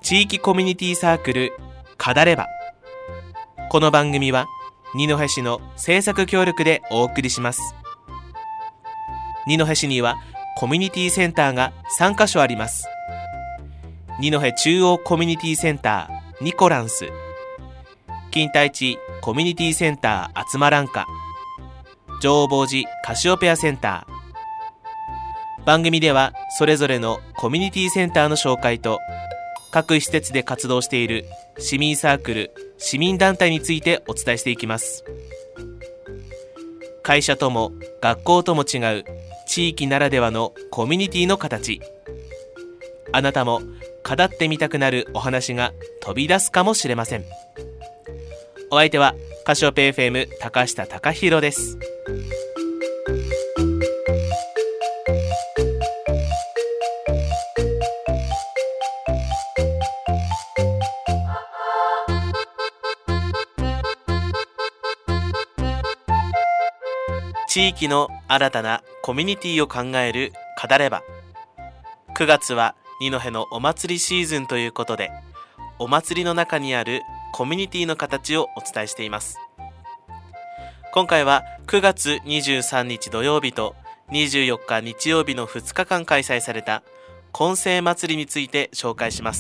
地域コミュニティサークルカダレバ。この番組は二戸市の制作協力でお送りします。二戸市にはコミュニティセンターが3カ所あります。二戸中央コミュニティセンターニコランス、金田一コミュニティセンターあつまらんか、上坊寺カシオペアセンター。番組ではそれぞれのコミュニティセンターの紹介と、各施設で活動している市民サークル、市民団体についてお伝えしていきます。会社とも学校とも違う地域ならではのコミュニティの形。あなたも語ってみたくなるお話が飛び出すかもしれません。お相手はカシオペ FM 高下貴弘です。地域の新たなコミュニティを考えるカダレバ。9月は二戸のお祭りシーズンということで、お祭りの中にあるコミュニティの形をお伝えしています。今回は9月23日土曜日と24日日曜日の2日間開催された混成祭りについて紹介します。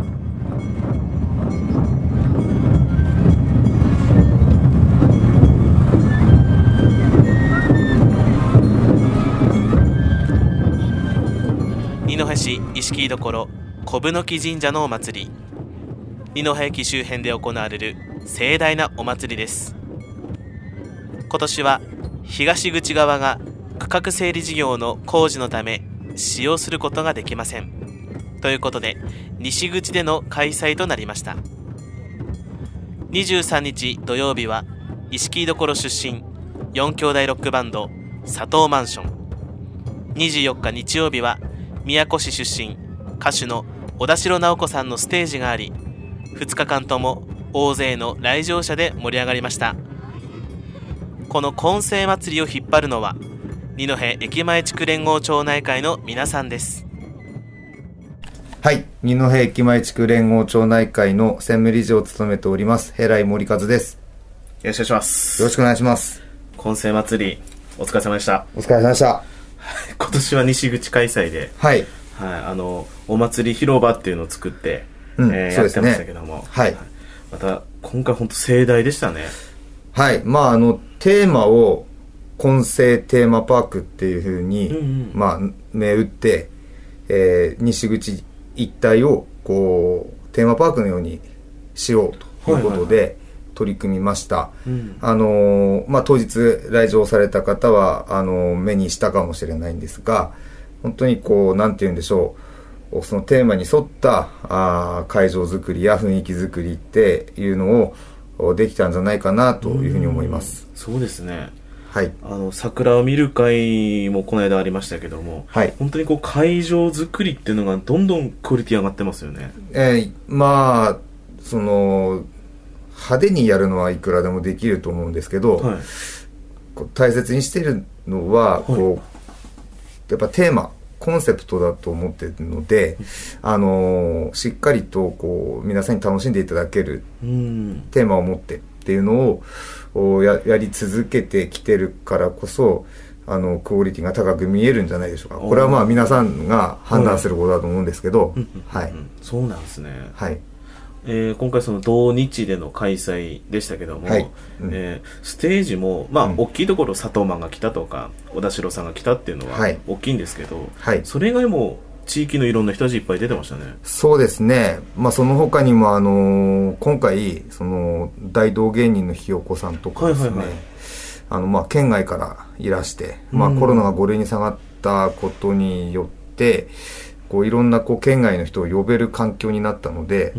二戸市石木居所小布木神社のお祭り。二戸駅周辺で行われる盛大なお祭りです。今年は東口側が区画整理事業の工事のため使用することができません。ということで西口での開催となりました。23日土曜日は石木居所出身4兄弟ロックバンド佐藤マンション。24日日曜日は宮古市出身歌手の小田代直子さんのステージがあり、2日間とも大勢の来場者で盛り上がりました。この混成祭りを引っ張るのは二戸駅前地区連合町内会の皆さんです。 はい、二戸駅前地区連合町内会の専務理事を務めております平井森和です。 よろしくお願いします。 よろしくお願いします。 混成祭りお疲れ様でした。 お疲れ様でした。 今年は西口開催で、はい、お祭り広場っていうのを作って、やってましたけども、はい、また今回本当盛大でしたね。 はい、テーマを混成テーマパークっていう風に、銘打って、西口一帯をこうテーマパークのようにしようということで取り組みました。当日来場された方は目にしたかもしれないんですが、本当にこうなんて言うんでしょう、そのテーマに沿った会場作りや雰囲気作りっていうのをできたんじゃないかなというふうに思います。 そうですね。 はい、 桜を見る会もこの間ありましたけども、はい、本当にこう会場作りっていうのがどんどんクオリティ上がってますよね。 その派手にやるのはいくらでもできると思うんですけど、はい、大切にしているのはこう、やっぱテーマコンセプトだと思っているので、しっかりとこう皆さんに楽しんでいただけるテーマを持ってっていうのをやり続けてきてるからこそクオリティが高く見えるんじゃないでしょうか。これは皆さんが判断することだと思うんですけど、はい、 そうなんですね。 はい。 今回その同日での開催でしたけども、はい、ステージも大きいところ佐藤マンが来たとか小田代さんが来たっていうのは大きいんですけど、はい、それ以外も地域のいろんな人たちいっぱい出てましたね。 そうですね。その他にも今回その大道芸人のひよこさんとかですね、県外からいらして、コロナが5類に下がったことによってこういろんな県外の人を呼べる環境になったので、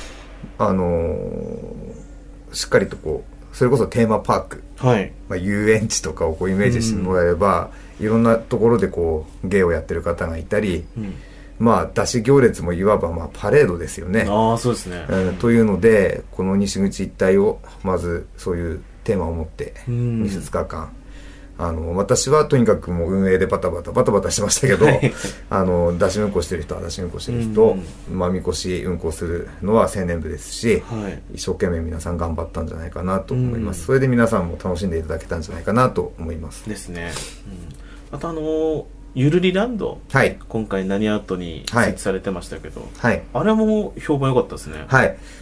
しっかりとそれこそテーマパーク、はい、遊園地とかをイメージしてもらえれば、いろんなところで芸をやってる方がいたり、出し行列もいわばパレードですよね。 そうですね。 というのでこの西口一帯をまずそういうテーマを持って2日間私はとにかくもう運営でバタバタしてましたけど、出し運行してる人は出し運行してる人、みこし運行するのは青年部ですし、一生懸命皆さん頑張ったんじゃないかなと思います。それで皆さんも楽しんでいただけたんじゃないかなと思いますですね。またゆるりランド、今回何アートに設置されてましたけど、あれも評判良かったですね。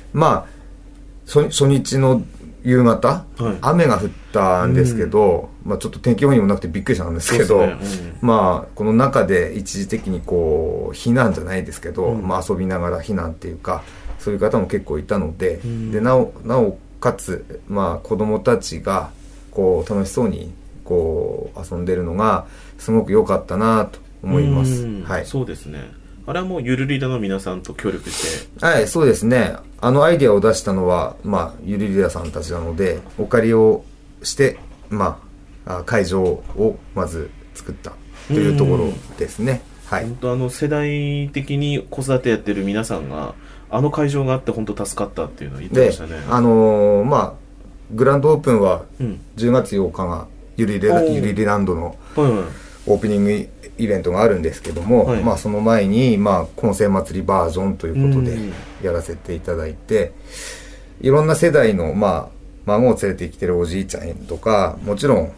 初日の夕方、雨が降ったんですけど、ちょっと天気予報にもなくてびっくりしたんですけど、この中で一時的にこう避難じゃないですけど、遊びながら避難っていうか、そういう方も結構いたので、でなおかつ、子供たちがこう楽しそうにこう遊んでるのがすごく良かったなと思います。 そうですね。あれはもうゆるりだの皆さんと協力して。 そうですね。アイデアを出したのは、ゆるりださんたちなので、お借りをして、会場をまず作ったというところですね。 本当世代的に子育てやってる皆さんが、会場があって本当助かったっていうのを言ってましたね。 グランドオープンは10月8日がゆるりランドのオープニングイベントがあるんですけども、その前に、混成祭りバージョンということでやらせていただいて、いろんな世代の、孫を連れてきてるおじいちゃんとか、もちろん、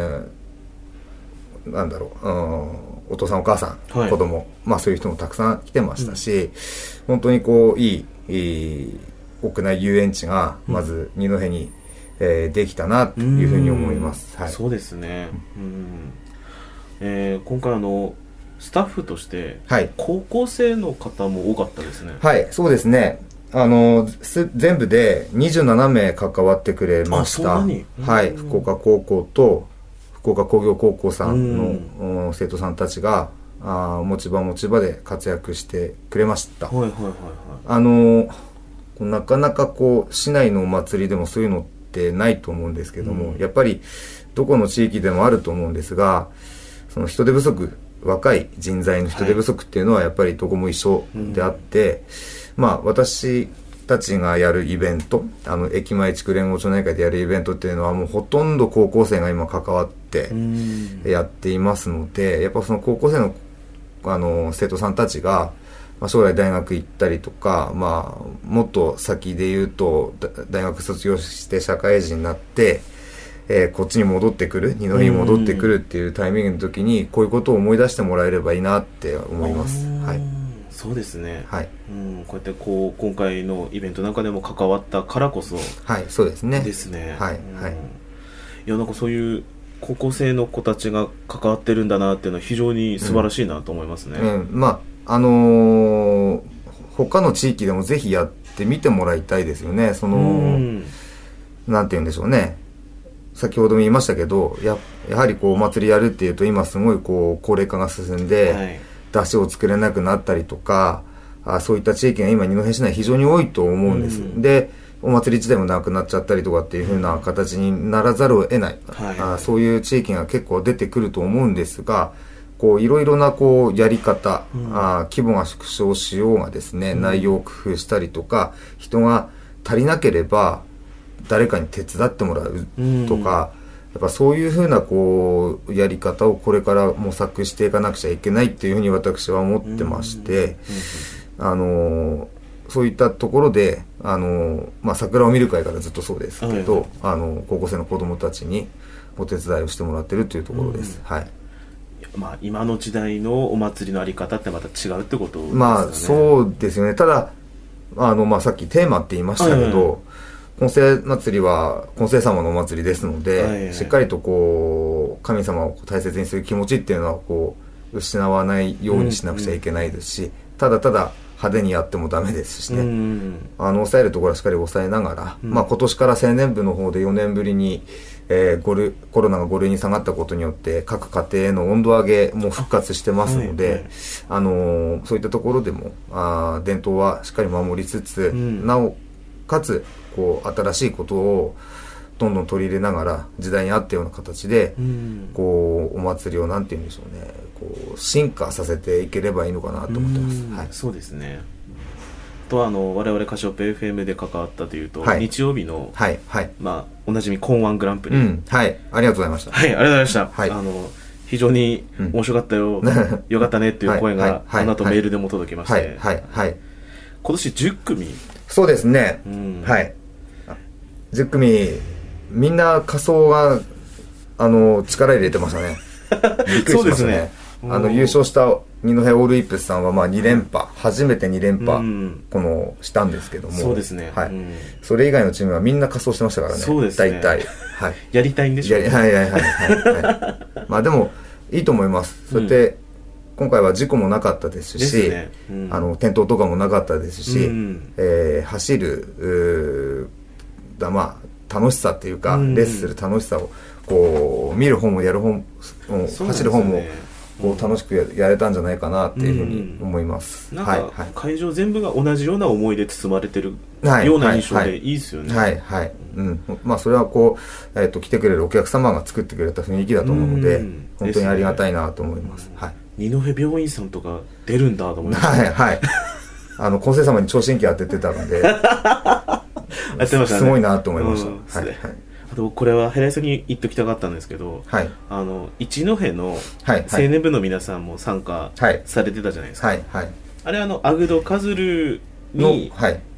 お父さんお母さん、子供、そういう人もたくさん来てましたし、本当にこういい屋内遊園地がまず二戸に、できたなというふうに思います。 そうですね。今回スタッフとして高校生の方も多かったですね。 そうですね。全部で27名関わってくれました。福岡高校と福岡工業高校さんの生徒さんたちが持ち場で活躍してくれました。なかなかこう市内のお祭りでもそういうのってないと思うんですけども、やっぱりどこの地域でもあると思うんですが、その人手不足、若い人材の人手不足っていうのはやっぱりどこも一緒であって、私たちがやるイベント、駅前地区連合町内会でやるイベントっていうのはもうほとんど高校生が今関わってやっていますので、やっぱその高校生の生徒さんたちが将来大学行ったりとか、もっと先で言うと大学卒業して社会人になってこっちに戻ってくる、二戸に戻ってくるっていうタイミングの時にこういうことを思い出してもらえればいいなって思います。 そうですね。こうやって今回のイベントなんかでも関わったからこそ、 そうですね。 ですね。いやなんかそういう高校生の子たちが関わってるんだなっていうのは非常に素晴らしいなと思いますね。 他の地域でもぜひやってみてもらいたいですよね。なんて言うんでしょうね。先ほども言いましたけど、やはりこうお祭りやるっていうと今すごいこう高齢化が進んで、出汁を作れなくなったりとか、そういった地域が今二戸市内非常に多いと思うんです。で、お祭り自体もなくなっちゃったりとかっていう風な形にならざるを得ない、そういう地域が結構出てくると思うんですが、こういろいろなこうやり方、規模が縮小しようがですね、内容を工夫したりとか、人が足りなければ誰かに手伝ってもらうとか、やっぱそういうふうなこうやり方をこれから模索していかなくちゃいけないっていうふうに私は思ってまして、そういったところで桜を見る会からずっとそうですけど、高校生の子どもたちにお手伝いをしてもらってるというところです。 今の時代のお祭りのあり方ってまた違うってことですよね。 そうですよね。たださっきテーマって言いましたけど、混成祭りは混成様のお祭りですので、しっかりとこう神様を大切にする気持ちっていうのはこう失わないようにしなくちゃいけないですし、ただ派手にやってもダメですしね、抑えるところはしっかり抑えながら、今年から青年部の方で4年ぶりに、コロナが5類に下がったことによって各家庭への温度上げも復活してますので、そういったところでも伝統はしっかり守りつつ、なおかつこう新しいことをどんどん取り入れながら時代に合ったような形で、こうお祭りをなんて言うんでしょうね、こう進化させていければいいのかなと思ってます。 そうですね。 と我々カシオペ FM で関わったというと、 はい、 日曜日の、 はいはい、 まあ、おなじみコンワングランプリ、 はい、ありがとうございました。 はい、ありがとうございました。 はい、 非常に面白かったよ、よかったねっていう声が、あの後メールでも届きまして、 はい、はい、 今年10組。 そうですね、はい。10組、みんな仮装が、力入れてましたね。びっくりしましたね。優勝した二戸オールイップスさんはまあ2連覇、初めて2連覇、したんですけども、 そうですね。 はい。それ以外のチームはみんな仮装してましたからね。 そうですね。 大体。はい。 やりたいんでしょうね。 はい。まあでも、いいと思います。そうやって、今回は事故もなかったですし、転倒とかもなかったですし、走る、まあ、楽しさっていうか、レースする楽しさを、こう、見る方もやる方も、走る方も、こう楽しくやれたんじゃないかなっていうふうに思います。 なんか会場全部が同じような思いで包まれてるような印象でいいですよね。 はいはい。まあそれはこう来てくれるお客様が作ってくれた雰囲気だと思うので、本当にありがたいなと思います。はい。 二戸病院さんとか出るんだと思いました。 はいはい。昴生様に聴診器当ててたので、 やってましたね。 すごいなと思いました。はいはい。 あとこれは平井さんに言っときたかったんですけど、 はい、 一戸の青年部の皆さんも参加されてたじゃないですか。はいはい、あれアグドカズルに、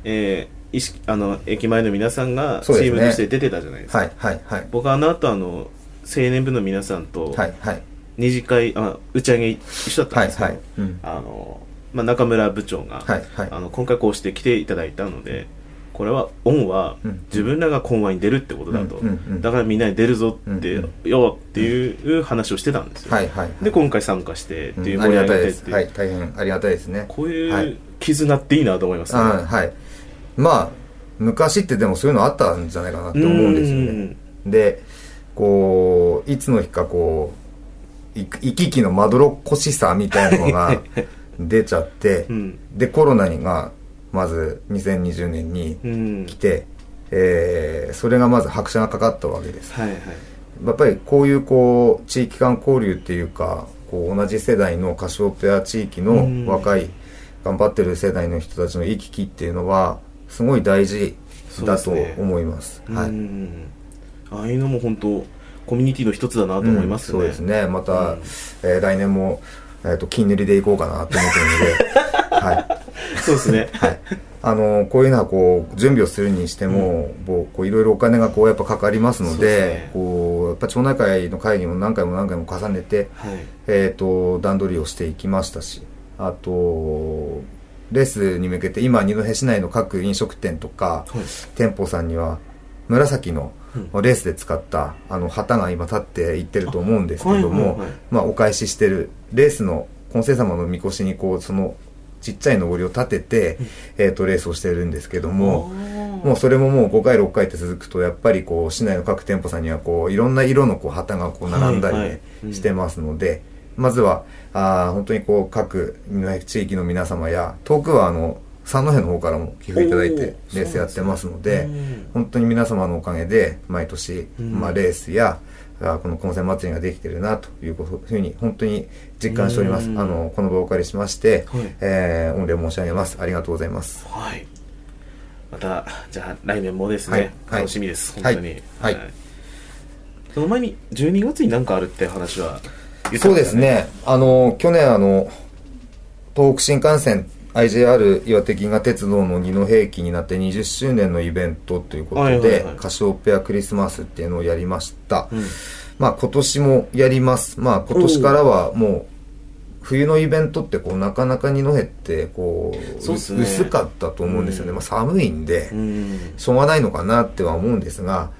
駅前の皆さんがチームとして出てたじゃないですか。僕は後青年部の皆さんと二次会打ち上げ一緒だったんですけど、中村部長が、今回こうして来ていただいたので、これはオンは自分らがコンワに出るってことだと、だからみんなに出るぞってよっていう話をしてたんですよ。で今回参加してっていう盛り上げてっていう、 大変ありがたいですね。 こういう絆っていいなと思いますね。 まあ昔ってでもそういうのあったんじゃないかなって思うんですよね。でこういつの日かこう行き来のまどろっこしさみたいなのが出ちゃって、でコロナがまず2020年に来て、それがまず拍車がかかったわけです。やっぱりこういう地域間交流っていうか同じ世代のカシオペア地域の若い頑張ってる世代の人たちの行き来っていうのはすごい大事だと思います。ああいうのも本当コミュニティの一つだなと思いますね。 そうですね。また、来年も金塗りでいこうかなと思ってるので、はい。 そうですね。 はい。こういうのは準備をするにしても、いろいろお金がやっぱかかりますので、やっぱ町内会の会議も何回も重ねて、段取りをしていきましたし、あとレースに向けて今二戸市内の各飲食店とか、店舗さんには紫のレースで使った旗が今立っていってると思うんですけども、お返ししてるレースの金星様のみこしにそのちっちゃいのぼりを立てて、レースをしてるんですけども、もうそれももう5回6回って続くとやっぱり市内の各店舗さんにはいろんな色の旗が並んだりしてますので、まずは本当に各地域の皆様や遠くは三戸の方からも寄付いただいてレースやってますので、本当に皆様のおかげで毎年、レースやこの混戦祭りができてるなというふうに本当に実感しております。この場をお借りしまして、御礼申し上げます。ありがとうございます。 はい。またじゃあ来年もですね、楽しみです。本当に。その前に12月に何かあるって話は言ってましたね。 そうですね。去年東北新幹線IJR 岩手銀河鉄道の二戸駅になって20周年のイベントということで、カシオペアクリスマスっていうのをやりました。今年もやります。今年からはもう冬のイベントってなかなか二戸って薄かったと思うんですよね。寒いんでしょうがないのかなっては思うんですが、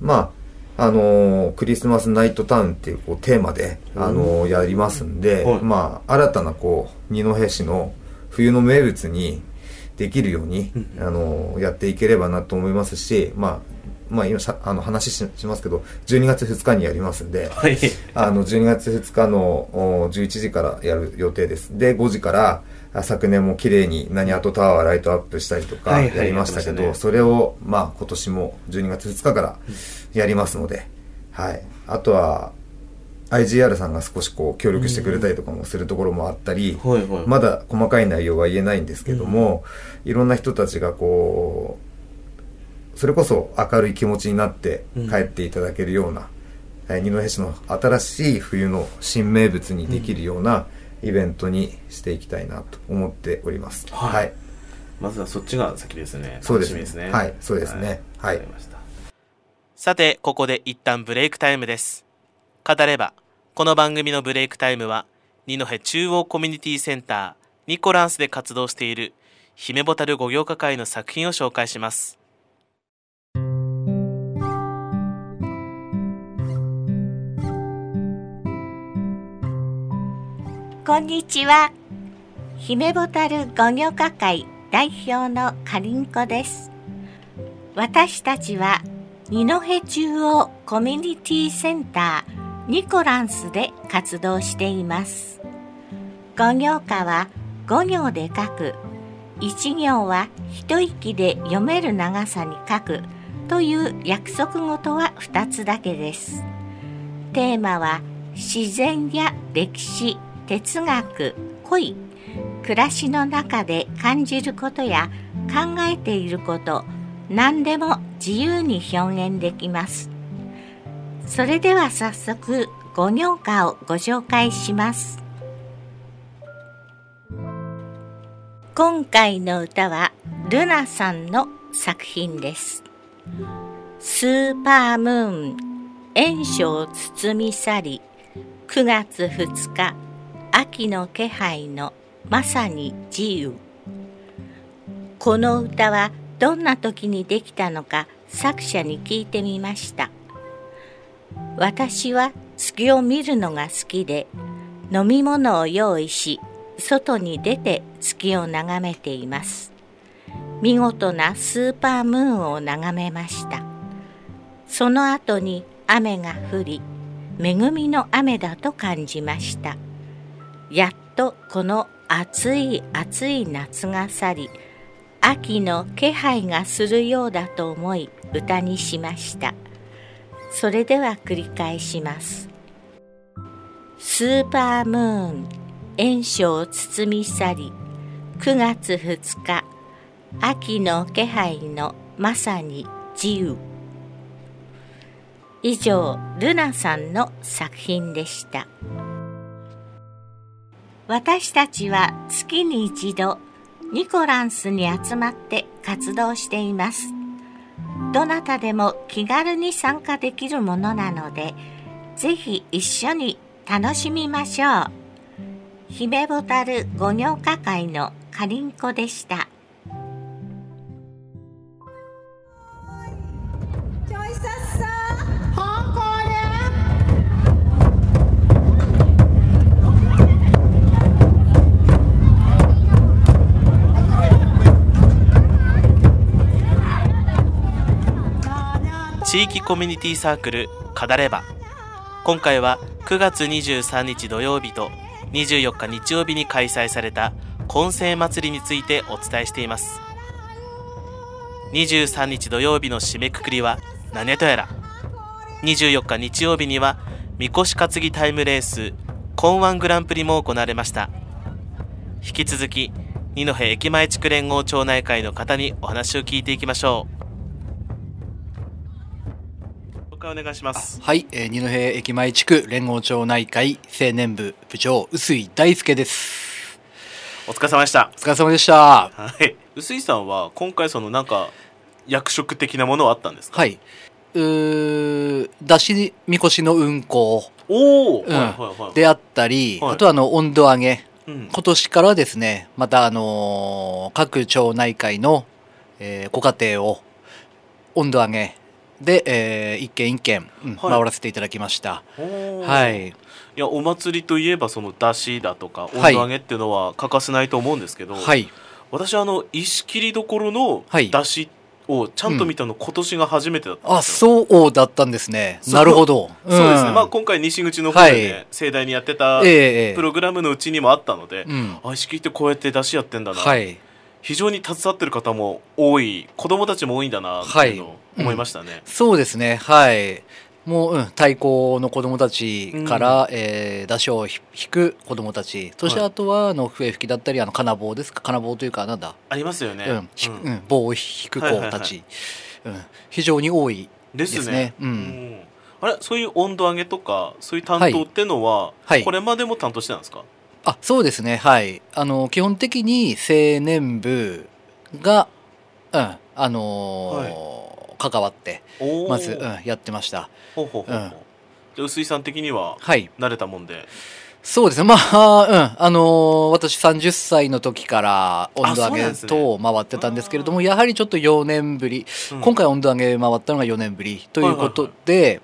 クリスマスナイトタウンっていうテーマでやりますんで、新たな二戸市の冬の名物にできるようにやっていければなと思いますし、今話しますけど12月2日にやりますんで、12月2日の11時からやる予定です。で5時から昨年も綺麗に何アトタワーライトアップしたりとかやりましたけど、それを今年も12月2日からやりますので、あとは IGR さんが少しこう協力してくれたりとかもするところもあったり、 はいはい、 まだ細かい内容は言えないんですけども、いろんな人たちがこうそれこそ明るい気持ちになって帰っていただけるような、二戸市の新しい冬の新名物にできるようなイベントにしていきたいなと思っております。はい、 まずはそっちが先ですね。 そうですね。 楽しみですね。 はい、そうですね。はい。 わかりました。さて、ここで一旦ブレイクタイムです。語れば、この番組のブレイクタイムは、二戸中央コミュニティセンターニコランスで活動している姫ボタル五行歌会の作品を紹介します。 こんにちは。姫ボタル五行歌会代表のかりんこです。私たちは二戸中央コミュニティセンターニコランスで活動しています。五行歌は5行で書く、1行は一息で読める長さに書くという約束事は2つだけです。テーマは自然や歴史、哲学、恋、暮らしの中で感じることや考えていること、何でも自由に表現できます。それでは早速五行歌をご紹介します。今回の歌はルナさんの作品です。スーパームーン、炎章包み去り、9月2日、秋の気配のまさに自由。この歌はどんな時にできたのか作者に聞いてみました。私は月を見るのが好きで、飲み物を用意し、外に出て月を眺めています。見事なスーパームーンを眺めました。その後に雨が降り、恵みの雨だと感じました。やっとこの暑い暑い夏が去り、秋の気配がするようだと思い歌にしました。それでは繰り返します。スーパームーン、炎章を包み去り、9月2日、秋の気配のまさに自由。以上、ルナさんの作品でした。私たちは月に一度、ニコランスに集まって活動しています。どなたでも気軽に参加できるものなので、ぜひ一緒に楽しみましょう。姫ボタル五行歌会のかりんこでした。 地域コミュニティサークル語れば、今回は9月23日土曜日と24日日曜日に開催された混成祭りについてお伝えしています。23日土曜日の締めくくりは何とやら、24日日曜日にはみこし担ぎタイムレースコンワングランプリも行われました。引き続き二戸駅前地区連合町内会の方にお話を聞いていきましょう。お願いします。 はい、二戸駅前地区連合町内会青年部部長臼井大輔です。 お疲れ様でした。 お疲れ様でした。 はい、臼井さんは今回そのなんか役職的なものはあったんですか？ はい、だしみこしの運行であったり、はい、あとは温度上げ、今年からですね、また各町内会の、ご家庭を温度上げで、一軒一軒、回らせていただきました。はい。 いや、お祭りといえばその出汁だとか温度上げっていうのは欠かせないと思うんですけど、はい、私石切りどころの出汁をちゃんと見たの、今年が初めてだったんですよ。あ、そうだったんですね。なるほど。 そうですね。まあ今回西口の方でね、盛大にやってたプログラムのうちにもあったので、石切りってこうやって出汁やってんだな。はい。非常に携わってる方も多い、子供たちも多いんだなっていうのを思いましたね。 そうですね。はい。 もう、太鼓の子供たちから、打鐘を弾く子供たち、そしてあとは笛吹きだったり金棒ですか、金棒というかなんだありますよね、 棒を弾く子たち、非常に多いですね。 あれ、そういう温度上げとかそういう担当ってのは、これまでも担当してたんですか？ そうですね、はい。基本的に青年部が関わってまず、やってました。 じゃあ臼井さん的には慣れたもんで、 そうですね、まあ、私30歳の時から温度上げと回ってたんですけれども、やはりちょっと4年ぶり、今回温度上げ回ったのが4年ぶりということで、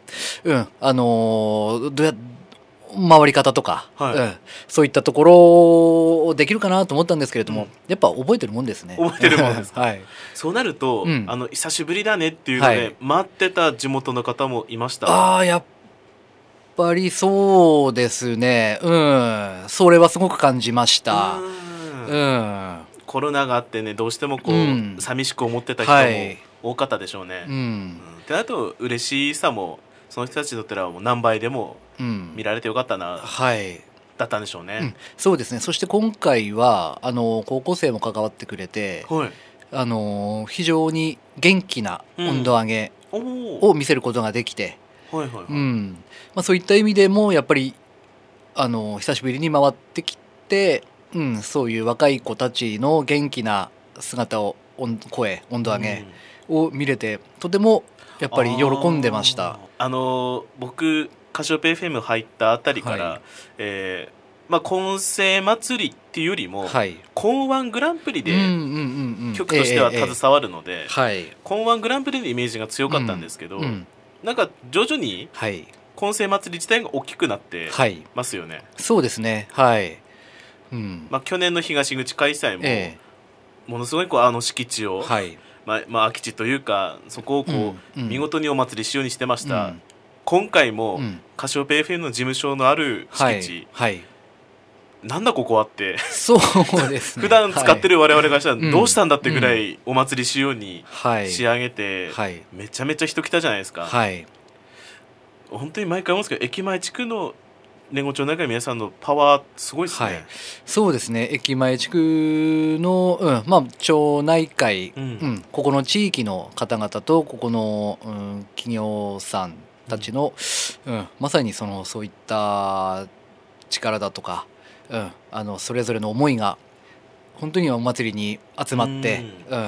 回り方とか、そういったところできるかなと思ったんですけれども、やっぱ覚えてるもんですね。 覚えてるもんですか。そうなると、久しぶりだねっていうので、待ってた地元の方もいました？ やっぱりそうですね、それはすごく感じました。 コロナがあってね、どうしてもこう、寂しく思ってた人も多かったでしょうね。ってなると嬉しさもその人たちにとってはもう何倍でも見られてよかったな、だったんでしょうね。 そうですね。そして今回は高校生も関わってくれて、非常に元気な温度上げを見せることができて、そういった意味でもやっぱり久しぶりに回ってきて、そういう若い子たちの元気な姿を声温度上げを見れて、とてもやっぱり喜んでました。 僕カシオペ FM 入ったあたりから、混声祭りっていうよりも、コンワングランプリで局としては携わるので、コンワングランプリのイメージが強かったんですけど、なんか徐々に混声祭り自体が大きくなってますよね。 そうですね。 去年の東口開催も、ものすごいこう敷地を、空き地というかそこをこう、見事にお祭りしようにしてました。今回も、カシオペ FM の事務所のある敷地、なんだここはってそうですね普段使ってる我々がしたらどうしたんだってぐらいお祭り仕様に仕上げて、めちゃめちゃ人来たじゃないですか。本当に毎回思うんですけど、駅前地区の連合町の中の皆さんのパワーすごいですね。 そうですね。駅前地区の、町内会、ここの地域の方々とここの、企業さんたちの、まさにそういった力だとか、それぞれの思いが本当にお祭りに集まって、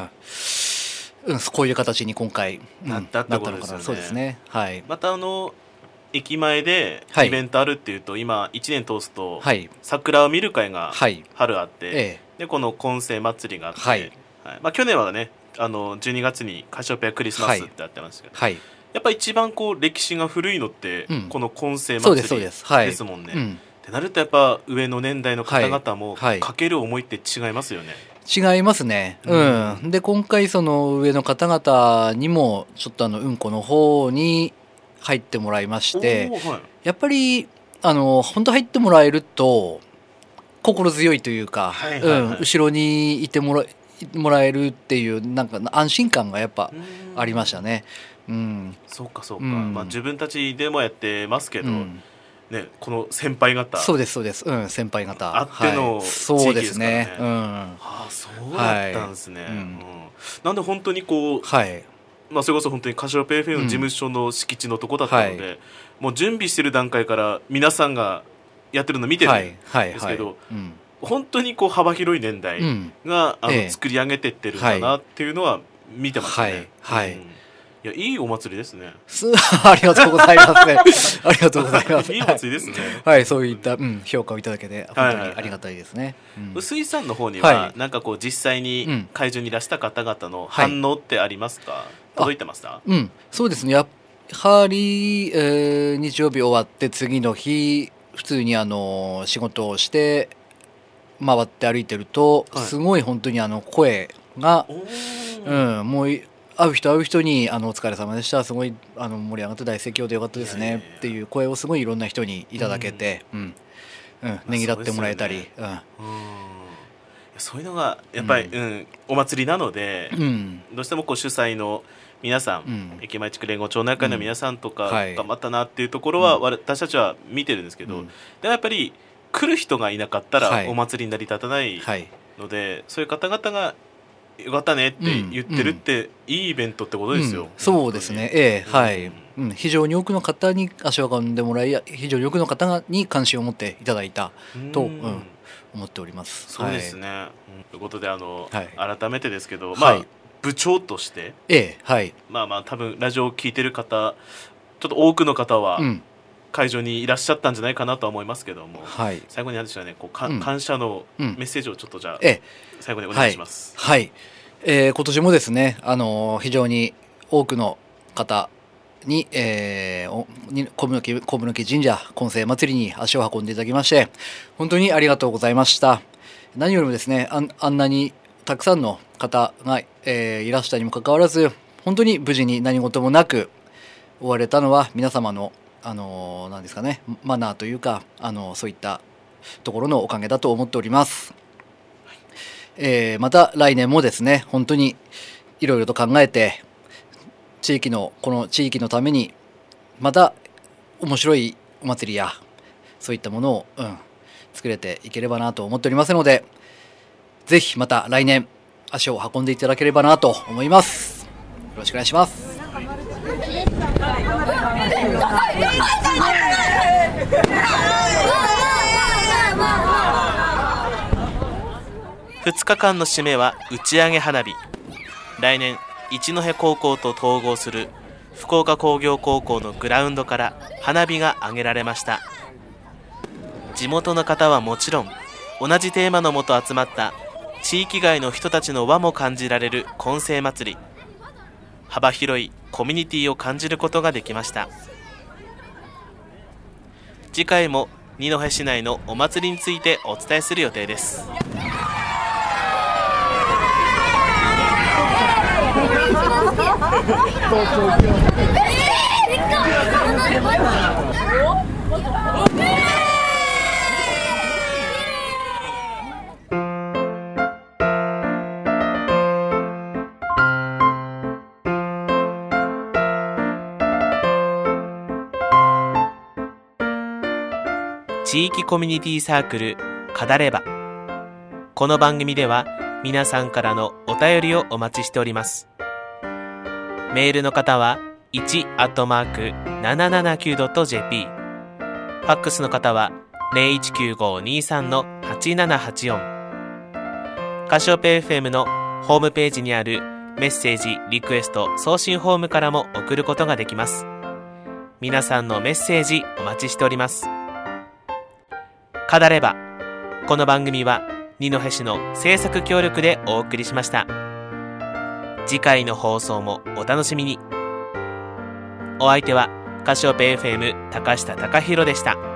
こういう形に今回なったのかな。 そうですね。 また駅前でイベントあるっていうと、今1年通すと、桜を見る会が春あって、でこの混声祭りがあって、去年はね12月にカシオペアクリスマスってやってましたけど、やっぱ一番こう歴史が古いのって、この混声祭りですもんね。ってなるとやっぱ上の年代の方々もかける思いって違いますよね。 違いますね。で今回その上の方々にもちょっとうんこの方に入ってもらいまして、やっぱり本当入ってもらえると心強いというか、後ろにいてもらえるっていうなんか安心感がやっぱありましたね。 そうかそうか。自分たちでもやってますけど、この先輩方、 そうですそうです、先輩方あっての地域ですからね。そうだったんですね。なんで本当にこう、それこそ本当にカシオペ FM の事務所の敷地のとこだったので、もう準備してる段階から皆さんがやってるの見てるんですけど、本当にこう幅広い年代が作り上げてってるんだなっていうのは見てましたね。いや、いいお祭りですね。 ありがとうございます。ありがとうございます。 いいお祭りですね。そういった評価をいただけて本当にありがたいですね。 臼井さんの方にはなんかこう実際に会場にいらした方々の反応ってありますか？届いてました？ そうですね。やはり日曜日終わって次の日普通に仕事をして回って歩いてると、すごい本当に声がもう会う人にお疲れ様でした、すごい盛り上がって大盛況でよかったですねっていう声をすごいいろんな人にいただけて、ねぎらってもらえたり、 やそういうのがやっぱり、お祭りなので、どうしてもこう主催の皆さん、駅前地区連合町内会の皆さんとか頑張ったなっていうところは、私たちは見てるんですけど、でもやっぱり来る人がいなかったらお祭りに成り立たないので、そういう方々がよかったねって言ってるって、いいイベントってことですよ。 そうですね、非常に多くの方に足を運んでもらい、非常に多くの方に関心を持っていただいたと、思っております。 そうですね、ということで改めてですけど、部長として、多分ラジオを聞いてる方、ちょっと多くの方は会場にいらっしゃったんじゃないかなとは思いますけども、最後に何でしょうね、こう感謝のメッセージをちょっとじゃあ、最後にお願いします。 今年もですね、非常に多くの方に、小室木神社金星祭りに足を運んでいただきまして本当にありがとうございました。何よりもですね、あんなにたくさんの方が、いらしたにもかかわらず、本当に無事に何事もなく終われたのは皆様の何ですかね、マナーというかそういったところのおかげだと思っております。また来年もですね、本当にいろいろと考えてこの地域のためにまた面白いお祭りやそういったものを、作れていければなと思っておりますので、ぜひまた来年足を運んでいただければなと思います。よろしくお願いします。 2日間の締めは打ち上げ花火。来年一戸高校と統合する福岡工業高校のグラウンドから花火が上げられました。地元の方はもちろん、同じテーマのもと集まった地域外の人たちの輪も感じられる金星祭り。幅広いコミュニティを感じることができました。次回も二戸市内のお祭りについてお伝えする予定です。地域コミュニティサークルカダレバ。この番組では皆さんからのお便りをお待ちしております。メールの方は 1@779.jp、 ファックスの方は 019523-8784、 カシオペ FM のホームページにあるメッセージリクエスト送信フォームからも送ることができます。皆さんのメッセージお待ちしております。カダレバ。この番組は二戸市の制作協力でお送りしました。次回の放送もお楽しみに。お相手はカシオペ FM 高下貴弘でした。